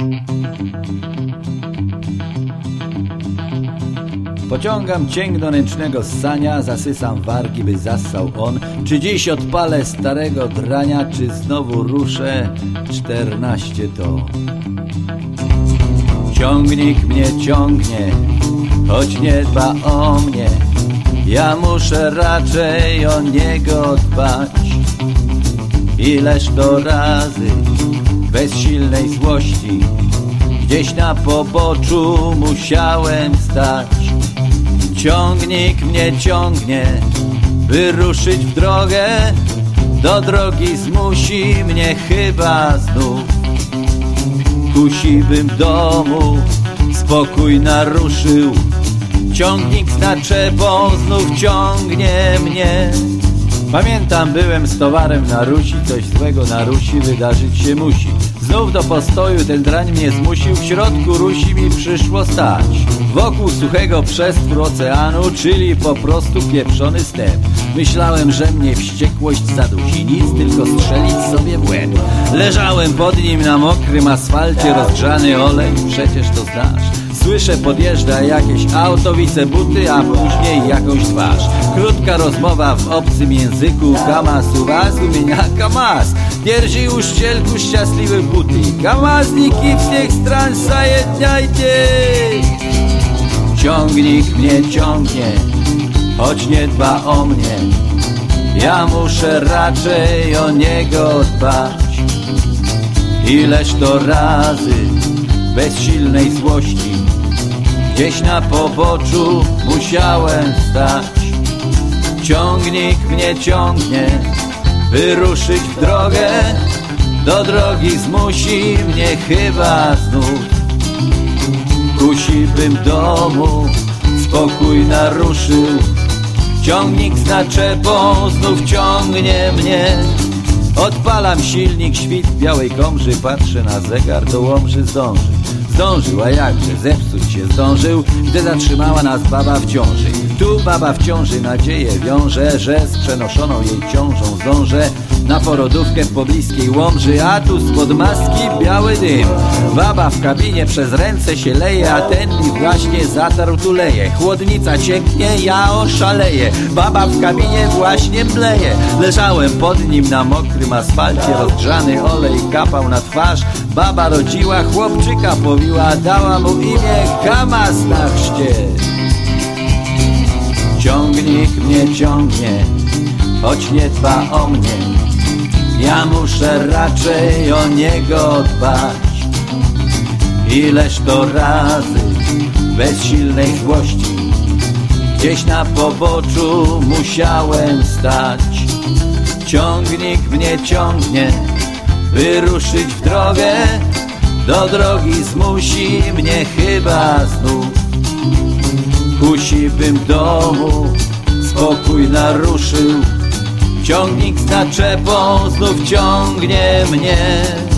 Pociągam cięg do ręcznego ssania, zasysam wargi, by zassał on. Czy dziś odpalę starego drania, czy znowu ruszę 14 ton? Ciągnik mnie ciągnie, choć nie dba o mnie. Ja muszę raczej o niego dbać. Ileż to razy bez silnej złości gdzieś na poboczu musiałem stać. Ciągnik mnie ciągnie, by ruszyć w drogę. Do drogi zmusi mnie chyba znów. Kusi, bym domu spokój naruszył. Ciągnik z naczepą znów ciągnie mnie. Pamiętam, byłem z towarem na Rusi. Coś złego na Rusi wydarzyć się musi. Znów do postoju ten drań mnie zmusił. W środku Rusi mi przyszło stać. Wokół suchego przestwór oceanu, czyli po prostu pieprzony step. Myślałem, że mnie wściekłość zadusi, nic, tylko strzelić sobie w łeb. Leżałem pod nim na mokrym asfalcie, rozgrzany olej, przecież to znasz. Słyszę, podjeżdża jakieś auto, widzę buty, a później jakąś twarz. Krótka rozmowa w obcym języku. Kamaz u was, u mnie kamaz. Pierzi u ścielku szczęśliwe buty. Kamazniki всех стран соединяйте. Ciągnik mnie ciągnie, choć nie dba o mnie. Ja muszę raczej o niego dbać. Ileż to razy bez silnej złości gdzieś na poboczu musiałem stać. Ciągnik mnie ciągnie, by ruszyć w drogę. Do drogi zmusi mnie chyba znów. Kusi, bym domu spokój naruszył. Ciągnik z naczepą znów ciągnie mnie. Odpalam silnik, świt w białej komży. Patrzę na zegar, do Łomży zdążył, a jakże zepsuć się zdążył, gdy zatrzymała nas baba w ciąży. Tu baba w ciąży nadzieję wiąże, że z przenoszoną jej ciążą zdążę na porodówkę w pobliskiej Łomży. A tu spod maski biały dym. Baba w kabinie przez ręce się leje, a ten mi właśnie zatarł tuleje. Chłodnica cieknie, ja oszaleję. Baba w kabinie właśnie mleje. Leżałem pod nim na mokrym asfalcie, rozgrzany olej kapał na twarz. Baba rodziła, chłopczyka powiła, dała mu imię Kamaz na chrzcie. Ciągnik mnie ciągnie, choć nie dba o mnie. Ja muszę raczej o niego dbać. Ileż to razy bez silnej złości gdzieś na poboczu musiałem stać. Ciągnik mnie ciągnie, by ruszyć w drogę. Do drogi zmusi mnie chyba znów. Kusi, bym domu spokój naruszył. Ciągnik z naczepą znów ciągnie mnie.